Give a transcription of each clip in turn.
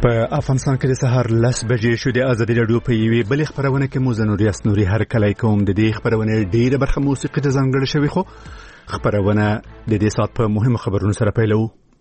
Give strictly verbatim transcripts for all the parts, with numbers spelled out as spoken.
په افغانستان کې د سهار لس بجې شو. د ازادي راډیو په یوې بلې خبرونه کې مو زه نوري اسنوري هر کلی کوم. د دې خبرونه ډېره برخه موسیقي ته ځانګړې شوې، خو خبرونه د دې ساعت په مهمو خبرونو سره پیلو.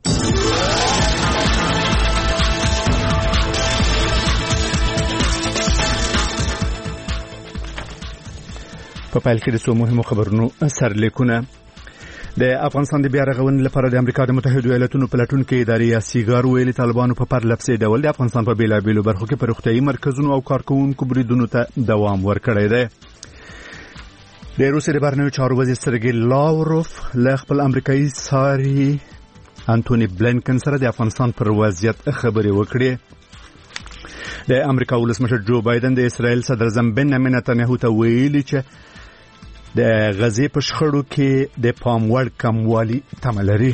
په پیل کې د څو مهمو خبرونو سرلیکونه. د افغانستان د بیا رغونې لپاره د امریکا د متحده ایالاتونو پلاتونکو ادارې یا سیګار ویلي طالبانو په پرلپسې ډول د افغانستان په بیلابیلو برخو کې په روغتیايي مرکزونو او کارکوونکو بریدونو ته دوام ورکړی دی. د روسیې د بهرنیو چارو وزیر سرګی لاوروف له خپل امریکایي ساري انټونی بلینکن سره د افغانستان پر وضعیت خبرې وکړې. د امریکا ولسمشر جو بایدن د اسرائیل صدر اعظم بنیامین نتنیاهو ته ویلي چې د غزې په شخړو کې د پام وړ کموالی تمه لري.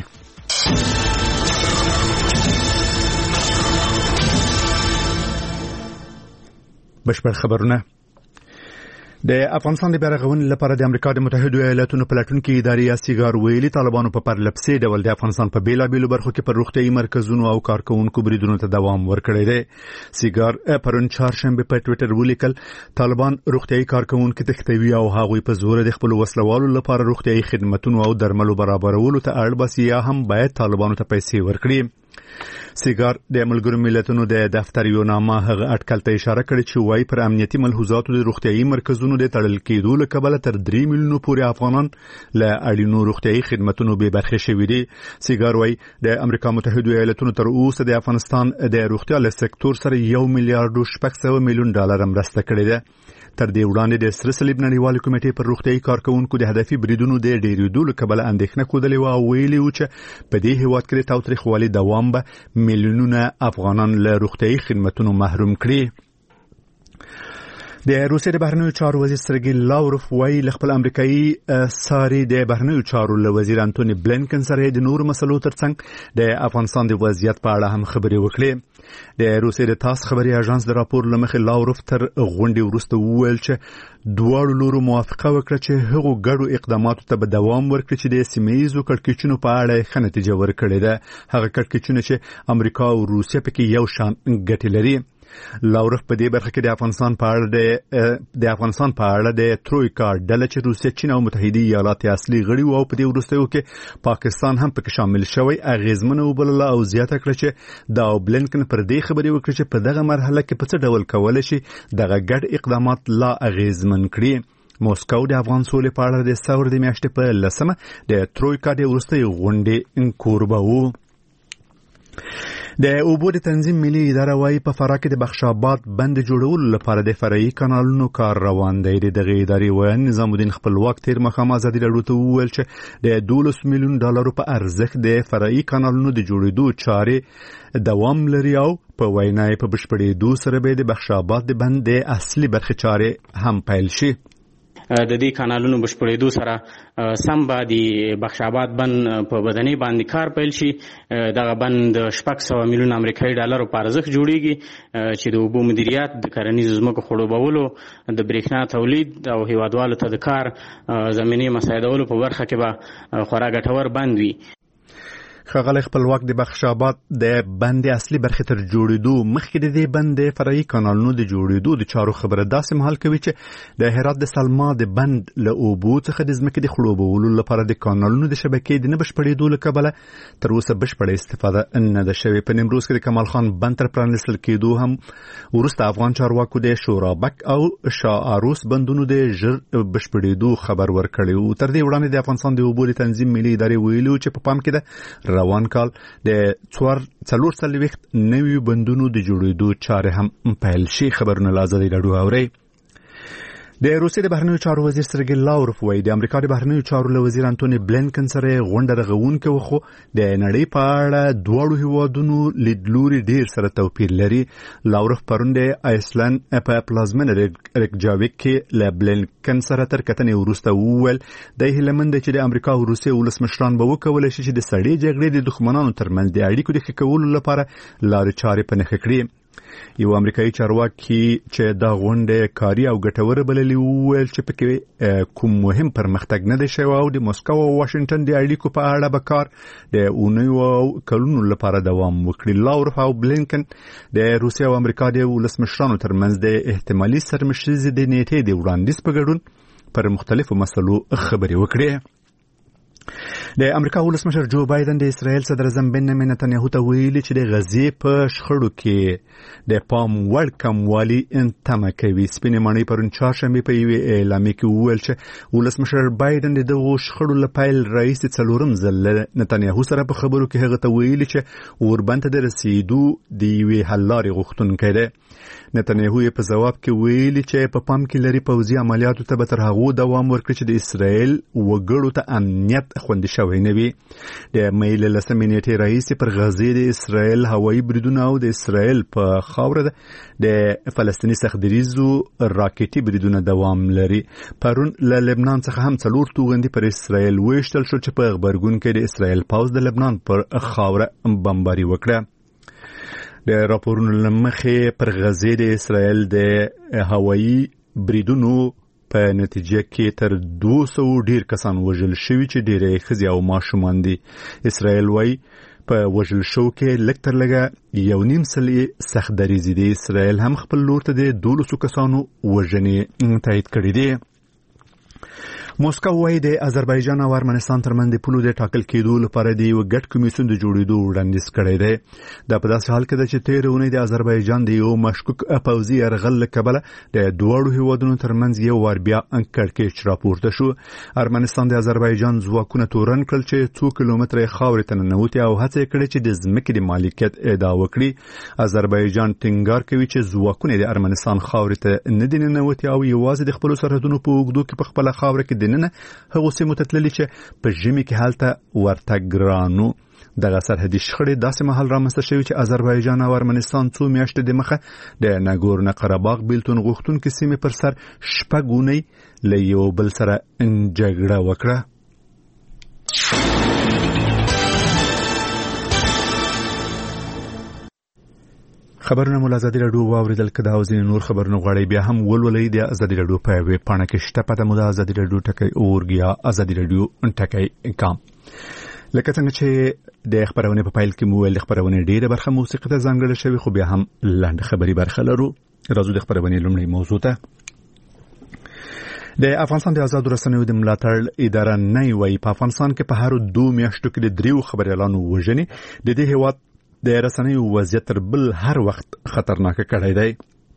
بشپړ خبرونه. د افغانستان د بیا رغونې لپاره د امریکا د متحده ایالاتونو پلاتونکو ادارې یا سیګار ویلي طالبانو په پرلپسې ډول د افغانستان په بیلابیلو برخو کې پر روغتیايي مرکزونو او کارکوونکو بریدونو ته دوام ورکړی دی. سیګار پرون چهارشنبه په ټوئیټر ولیکل طالبان روغتیايي کارکوونکو تختوي او هغوی په زور د خپل وسلوالو لپاره روغتیايي خدماتو او درملو برابرولو ته اړ باسي یا هم باید طالبانو ته پیسې ورکړي. سیګار د ملګرو ملتونو د دفتر یو نامه هغه اټکل ته اشاره کړې چې وايي پر امنیتي ملحوظاتو د روغتیايي مرکزونو د تړل کېدو له کبله تر درې میلیونو پورې افغانان له اړینو روغتیايي خدماتو بې برخې شوي دي. سیګار وايي د امریکا متحده ایالاتونو تر اوسه د افغانستان د روغتیا له سکتور سره یو میلیارډ او شپږ سوه میلیون ډالر مرسته کړې ده. تر دې وړاندې د سره صلیب نړیوالې کمیټې پر روغتیايي کارکوونکو د هدفي بریدونو د ډېرېدو له کبله اندېښنه ښودلې وه او ویلي وو چې په دې هېواد کې د تاوتریخوالي دوام به میلیونونه افغانان له روغتیايي خدمتونو محروم کړي. د روسیې د بهرنیو چارو وزیر سرګی لاوروف وايي له خپل امریکایي ساري د بهرنیو چارو له وزیر انټونی بلینکن سره د نورو مسلو ترڅنګ د افغانستان د وضعیت په اړه هم خبرې وکړې. د روسیې د تاس خبري اژانس د راپور لمخې لاوروف تر غونډې وروسته وویل چې دواړو لورو موافقه وکړه چې هغو ګډو اقداماتو ته به دوام ورکړي چې د سیمه ییزو کړکېچونو په اړه ښه نتیجه ورکړې ده. هغه کړکېچونه چې امریکا او روسیه پکې یو شان ګټې لري. لاوروف په دې برخه کې د افغانستان په اړه د افغانستان په اړه د ترویکا ډله چې روسیه، چین او متحده ایالات اصلي غړي وو په دې وروستیو کې پاکستان هم پکې شامل شوی اغیزمنه وبلله او زیاته کړه چې دا بلینکن پر دې خبرې وکړي چې په دغه مرحله کې په څه ډول کولای شي دغه ګډ اقدامات لا اغیزمن کړي. موسکو د افغان سولې په اړه د ثور د میاشتې په لسمه د ترویکا د وروستۍ غونډې کوربه وو. د اوبو د تنظیم ملي اداره وايي په فراه کې د بخشاباد بند جوړولو لپاره د فرعي کانالونو کار روان دی. دغه ادارې وایي نظام الدین خپلواک تیر مخام ازادي راډیو ته وویل چې د دولس میلیون ډالرو په ارزښت د فرعي کانالونو د جوړېدو چارې دوام لري او په وینا په بشپړېدو سره به د بخشاباد د بند د اصلي برخې چارې هم پیل شي. د دې کانالونو بشپړېدو سره سم به د بخشاباد بند په بدنۍ باندې کار پیل شي. دغه بند شپږ سوه میلیون امریکایي ډالرو په ارزښت جوړیږي چې د اوبو مدیریت، د کرنیزو ځمکو خړوبولو، د برېښنا تولید او هیوادوالو ته د کار زمینې مساعدولو په برخه کې به خورا ګټور بند وي. ښاغلی خپلواک د بخشاباد د بند اصلي برخې تر جوړېدو مخکې د دې بند د فرعي کانالونو د جوړېدو د چارو خبره داسې مهال کوي چې د هرات د سلما د بند له اوبو څخه د ځمکې د خړوبولو لپاره د کانالونو د شبکې د نه بشپړېدو له کبله تر اوسه بشپړه استفاده نه ده شوې. په نیمروز کې د کمال خان بند تر پرانیستل کېدو هم وروسته افغان چارواکو د شورابک او شاه عروس بندونو د ژر بشپړېدو خبر ورکړی و. تر دې وړاندې د افغانستان د اوبو د تنظیم ملي ادارې ویلي چې په پام کې ده روان کال د څلور څلوېښت نوي بندونو د جوړېدو چارې هم پیل شي. خبرونه له ازادي راډیو اورئ. د روسیې د بهرنیو چارو وزیر سرګی لاوروف وايي د امریکا د بهرنیو چارو له وزیر انټونی بلینکن سره غونډه رغونکې وه، خو د نړۍ په اړه دواړو هیوادونو لیدلوري ډېر سره توپیر لري. لاوروف پرون د آیسلند په پلازمینه ریکجاویک کې له بلینکن سره تر کتنې وروسته وویل د هیله مند چې د امریکا او روسیې ولسمشران به وکولی شي چې د سړې جګړې د دښمنانو ترمنځ د اړیکو د ښه کولو لپاره لارې چارې په نښه کړي. یو امریکایي چارواکي چې دا غونډه کاري او ګټوره بللې وویل چې پکې کوم مهم پرمختګ نه دی شوی او د مسکو او واشنگټن د اړیکو په اړه به کار د اونیو او کلونو لپاره دوام وکړي. لاورف او بلینکن د روسیې او امریکا د ولسمشرانو ترمنځ د احتمالي سرمشرزې د نیټې د وړاندیز په ګډون پر مختلفو مسلو خبرې وکړي. د امریکا ولسمشر جو بایدن د اسرائیل صدر اعظم بنیامین نتنیاهو ته ویلي چې د غزې په شخړو کې د پام وړ کموالی تمه کوي. سپینې ماڼۍ پرون چهارشنبه په یوې اعلامیه کې وویل چې ولسمشر بایدن د دغو شخړو له پیل راهیسې څلورم ځل نتنیاهو سره په خبرو کې هغه ته ویلي چې اوربند ته د رسیدو د یوې حل لارې غوښتونکی دی. نتنیاهو یې په ځواب کې ویلي چې په پام کې لري پوځي عملیاتو ته به تر هغو دوام ورکړي چې د اسرائیل وګړو ته امنیت خوندي شوی نه وي. د مې له لسمې نیټې راهیسې پر غزې د اسرائیل هوایي بریدونه او د اسرائیل په خاوره د فلسطیني سختدریزو راکټي بریدونه دوام لري. پرون له لبنان څخه هم څلور توغندي پر اسرائیل ویشتل شو چې په غبرګون کې د اسرائیل پوځ د لبنان پر خاوره بمباري وکړه. د راپورونو لمخې پر غزې د اسرائیل د هوایي بریدونو په نتیجه کې تر دوه سوه ډیر کسان وژل شوي چې ډېری ښځې او ماشومان دي. اسرائیل وايي په وژل شو کې لږ تر لږه یو نیم سل سخت دریځي دي. اسرائیل هم خپل لور ته د دولسو کسانو وژنې تایید کړي دي. موسکو وايي د آذربایجان او ارمنستان ترمنځ د پولو د ټاکل کېدو لپاره د یو ګډ کمیسیون د جوړېدو وړاندیز کړی دی. دا په داسې حال کې ده چې تېره اونۍ د آذربایجان د یو مشکوک پوځي یرغل له کبله د دواړو هیوادونو ترمنځ یو وار بیا کړکېچ راپورته شو. ارمنستان د آذربایجان ځواکونه تورن کړل چې څو کیلومتره خاورې ته ننوتي او هڅه یې کړې چې د ځمکې د مالکیت ادعا وکړي. آذربایجان ټینګار کوي چې ځواکونه د ارمنستان خاورې ته نه دي ننوتي او یوازې د خپلو سرحدونو په اوږدو کې په خپله خاوره کې دننه هغو سیمو ته تللي چې په ژمي کې هلته ورته ګرانو. دغه سرحدي شخړې داسې مهال رامنځته شوي چې آذربایجان او ارمنستان څو میاشتې د مخه د ناګورنو قرهباغ بیلتون غوښتونکي سیمې پر سر شپږ اونۍ له یو بل سره جګړه وکړه. خبرونه مو له ازادي راډیو واوریدل. که دا او ځینې نور خبرونه غواړئ بیا هم ولولئ د ازادي راډیو په ویب پاڼه کې شته. پته مو د ازادي راډیو ټکی اورګ یا ازادي راډیو ټکی کام. لکه څنګه چې د خبرونې په پایل کې مو ویل خبرونه ډیره برخه موسیقي ته ځانګړې شوی، خو بیا هم لاندې خبري برخه لرو. راځو د خبرونې لومړی موضوع ته. د افغانستان د آزادو رسنیو د ملاتړ اداره نه وایي په افغانستان کې په هر دوه میاشتو کې د دریو خبريالانو وژنې د دې هیواد د رسنیو وضعیت تر بل هر وخت خطرناک کړی دی.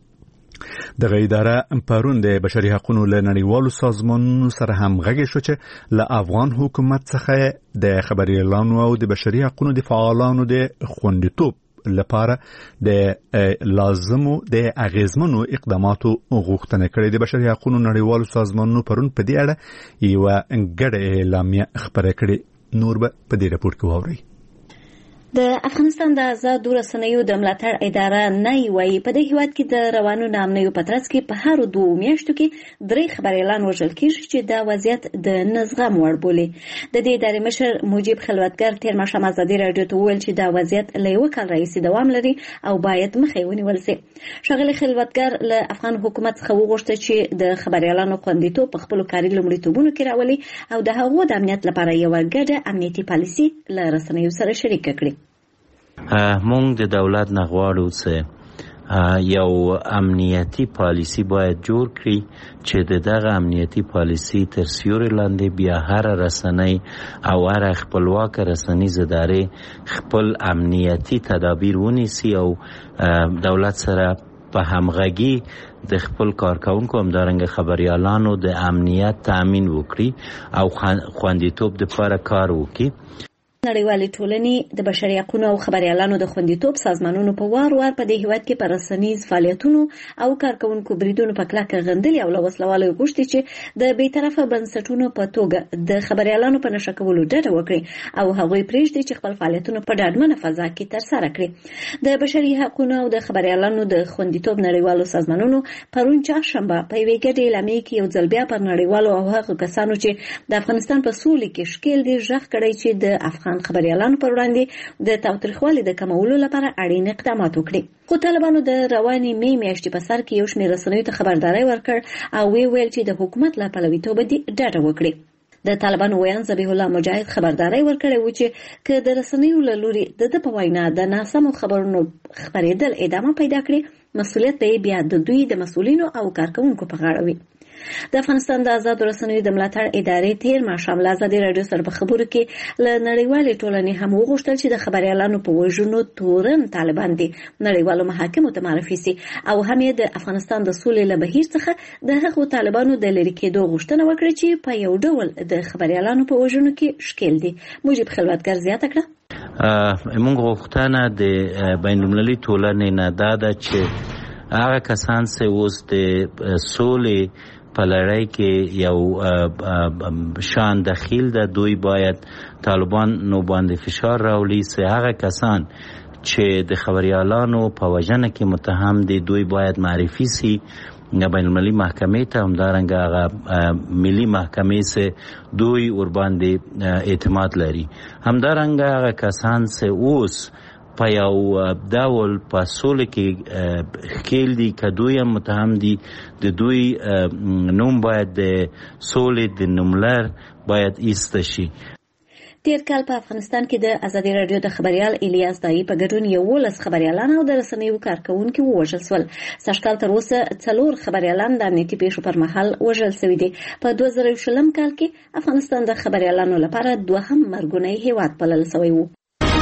دغه اداره پرون د بشري حقوقو له نړیوالو سازمانونو سره همغږي شو چې له افغان حکومت څخه د خبريالانو او د بشري حقوقو د فعالانو د خوندیتوب لپاره د لازمو د اغیزمنو اقداماتو غوښتنه کړې. د بشري حقوقو نړیوالو سازمانونو پرون په دې اړه یو ګډه اعلامیه خبره کړې. نور به په دې راپور کې واورئ. د افغانستان د آزادو رسنیو د ملاتړ اداره نه وایي په دې هیواد کې د روانو نامنیو په ترڅ کې په هر دوه میاشتو کې درې خبريالان وژل کېږي چې دا وضعیت د نزغم وړ بولي. د دې ادارې مشر مجيب خلوتګر تیر ماښام ازادي راډیو ته وویل چې دا وضعیت له یو کال راهیسې دوام لري او باید مخې ونیول شي. ښاغلي خلوتګر له افغان حکومت څخه وغوښتل چې د خبريالانو خوندیتوب په خپلو کاري لومړیتوبونو کې راولي او د هغو د امنیت لپاره یو ګډه امنیتي پالیسي له رسنیو سره شریک کړي. مونږ د دولت نه غواړو چې یو امنیتي پالیسی باید جوړ کړي چې د دغه امنیتي پالیسی تر سیوري لاندې بیا هر رسنۍ او هر خپلواک رسنیز ادارې خپل امنیتي تدابیر ونیسي او دولت سره په همغږي د خپل کارکونکو همدارنګه خبريالانو د امنیت تامین وکړي او خوندیتوب لپاره کار وکړي. نړیوالې ټولنې د بشري حقوقو او خبريالانو د خوندیتوب سازمانونو په وار وار په دې هیواد کې پر رسنیز فعالیتونو او کارکونکو بریدونو په کلکه غندلي او له وسلوالو غوښتي چې د بیطرفه بنسټونو په توګه د خبريالانو په نشه کولو ډډه وکړي او هغوی پرېږدي چې خپل فعالیتونه په ډاډمنه فضا کې ترسره کړي. د بشري حقوقو او د خبريالانو د خوندیتوب نړیوالو سازمانونو پرون چهارشنبه په یوې ګډې اعلامیه کې یو ځل بیا پر نړیوالو او هغو کسانو چې د افغانستان په سولې کې ښکېل دي ژغ کړی چې د افغان افغان خبريالانو پر وړاندې د تاوتریخوالي د کمولو لپاره اړین اقدامات وکړي. خو طالبانو د رواني می میاشتې په سر کې یو شمېر رسنیو ته خبرداري ورکړ او وی ویل چې د حکومت له پلویتوبه دي ډډه وکړي. د طالبانو ویان ذبیح الله مجاهد خبرداري ورکړې و چې که د رسنیو له لوري د د په وینا د ناسمو خبرونو خبرېدل ادامه پیدا کړي، مسؤلیت به بیا د دوی د مسؤلینو او کارکونکو په غاړه وي. د افغانستان د آزاد رسنیو د ملاتړ ادارې تیر ماښام له ازادي راډیو سره په خبرو کې له نړیوالې ټولنې هم وغوښتل چې د خبريالانو په وژنو تورن طالبان دي نړیوالو محاکمو ته معرفي سي او هم یې د افغانستان د سولې له بهیر څخه د هغو طالبانو د لری کېدو غوښتنه وکړي چې په یو ډول د خبريالانو په وژنو کې شکل دي. مجيب خلوتګر زیاته کړه موږ غوښتنه د بین المللي ټولنې نه دا ده چې هغه کسان چې اوس د سولې په لړۍ کې یو شان دخیل ده دوی باید طالبان نو باندې فشار راولي چې هغه کسان چې د خبريالانو په وژنه کې متهم دي دوی باید معرفي سي بین المللي محکمې ته، همدارنګه هغه ملي محکمې چې دوی ور باندې اعتماد لري، همدارنګه هغه کسان چې اوس په یو ډول په سولې کې ښکیل دي که دوی هم متهم دي د دوی نوم باید د سولې د نوملر باید ایسته شي. تیر کال په افغانستان کې د ازادي راډیو د خبريال الیاس دایی په ګډون یولس خبريالان او د رسنیو کارکونکو وژل شول. سږکال تر اوسه څلور خبريالان د امنیتي پیښو پر مهال وژل شوي دي. په دوه زره شلم کال کې افغانستان د خبريالانو لپاره دوهم مرګونی هیواد بلل شوی و.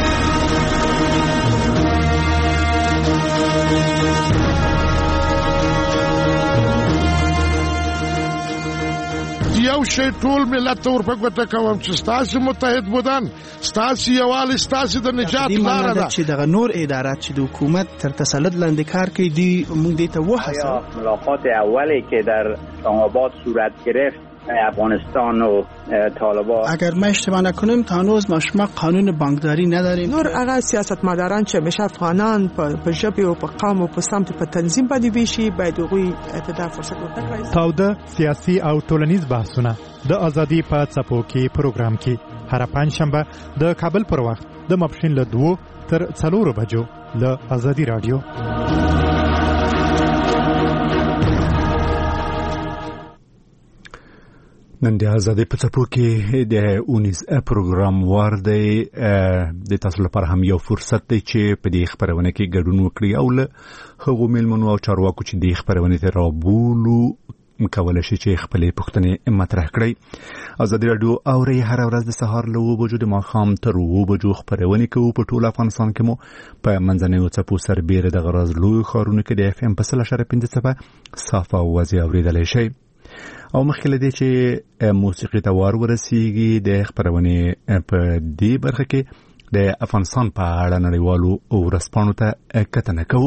یو شی ټول ملت ته ورپګوته کوم چې ستاسو متحد بودن ستاسو یووالی ستاسو د نجات لاره ده. چې دغه نور ادارات چې د حکومت تر تسلط لاندې کار کوي دی موږ دې ته وهڅوو. ملاقات اولی که در اسلام‌آباد صورت گرفت افغانستان و طالبان، اگر ما اشتباه نکنیم تا هنوز ما شما قانون بانکداری نداریم. نور هغه سیاستمداران چې همیشه افغانان په ژبه او په قوم او په سمت په تنظیم باندې ویشي باید هغوی ته فرصت ورکړي. تاوده سیاسي او ټولنیز بحثونه د ازادي په څپو کې پروګرام کې هر پنځشنبه د کابل پر وخت د ماپښین له دوه تر څلورو بجو له ازادي رادیو. نن د ازادي په څپو کې د اونیز پروګرام وار دی. د تاسو لپاره هم یو فرصت دی چې په دې خبرونه کې ګډون وکړي او له هغو میلمنو او چارواکو چې د خبرونه ته رابولو مکوله شي چې خپل پوښتنې مطرح کړي. ازادي رادیو اوري هر ورځ د سهار له وبجو د ماښام تر وبجو خبرونه کوي په ټول افغانستان کې مو په منځنیو څپو سربېره د غرض لوی خارونه کې د اف ام په سل اشاره پنځه څپه صافه وځي اوریدل شي او مخکې دې چې موسیقي ته وار ورسیږي د خبرونه په دې برخه کې د افغانستان په اړه نړیوالو ورځپاڼو ته کتنه کوو.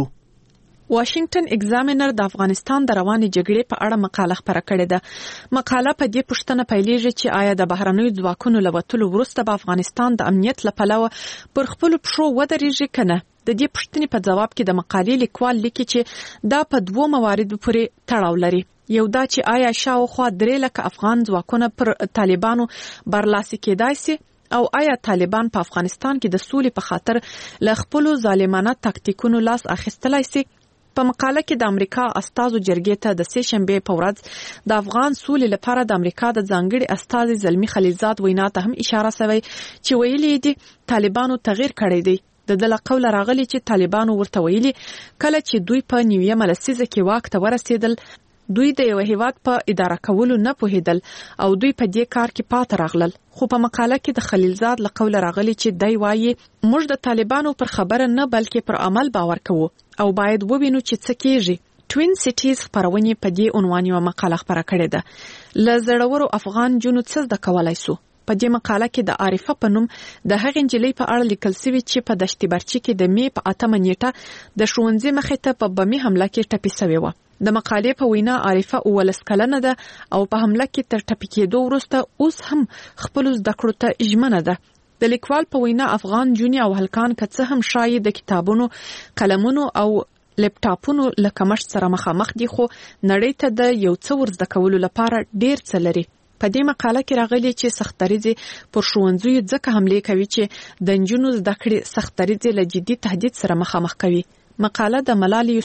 واشنگټن ایگزامینر د افغانستان د روانې جګړې په اړه مقاله خپره کړې ده. مقاله په دې پوښتنه پیلېږي چې آیا د بهرنیو ځواکونو له وتلو وروسته به افغانستان د امنیت له پلوه پر خپلو پښو ودرېږي که نه. د دې پوښتنې په ځواب کې د مقالې لیکوال لیکي چې دا په دوو مواردو پورې تړاو لري. یو دا چې آیا شاوخوا درې لکه افغان ځواکونه پر طالبانو برلاسي کېدای سي او آیا طالبان په افغانستان کې د سولې په خاطر له خپلو ظالمانه تاکتیکونو لاس اخیستلای سي. په مقاله کې د امریکا استازو جرګې ته د سې شنبې په ورځ د افغان سولې لپاره د امریکا د ځانګړي استازي زلمی خلیلزاد وینا ته هم اشاره شوی چې ویلي دي طالبانو تغییر کړی دی. د دله قول راغلی چې طالبانو ورته ویلي کله چې دوی په نیویمه لسیزه کې واک ته ورسېدل دوی د یو هیواد په اداره کولو نه پوهیدل او دوی په دې کار کې پاتې راغلل. خو په مقاله کې د خلیلزاد له قول راغلی چې دی وایي موږ د طالبانو پر خبره نه بلکې پر عمل باور کوو او باید ووینو چې څه کیږي. توین سټیز خبرونه په دې عنوان یو مقاله خبره کړې ده. له زړورو افغان جنو څه زده کولای سو. په دې مقاله کې د عارفه په نوم د هغې نجلۍ په اړه لیکل شوی چې په دشت برچي کې د می په اتمه نیټه د ښوونځي مخې ته په بمي حمله کې ټپي شوې وه. د مقالې په وینا عارفه اوولس کلنه ده او په حمله کې تر ټپي کېدو وروسته اوس هم خپلو زده کړو ته ژمنه ده. د لیکوال په وینا افغان جونې او هلکان که څه هم شاید د کتابونو، قلمونو او لپټاپونو له کمښت سره مخامخ دي خو نړۍ ته د یو څه ور زده کولو لپاره ډېر څه لري. په دې مقاله کې راغلي چې سختدریځي پر ښوونځیو ځکه حمله کوي چې د نجونو زده کړې سختدریځي له جدي تهدید سره مخامخ کوي. مقاله د ملالۍ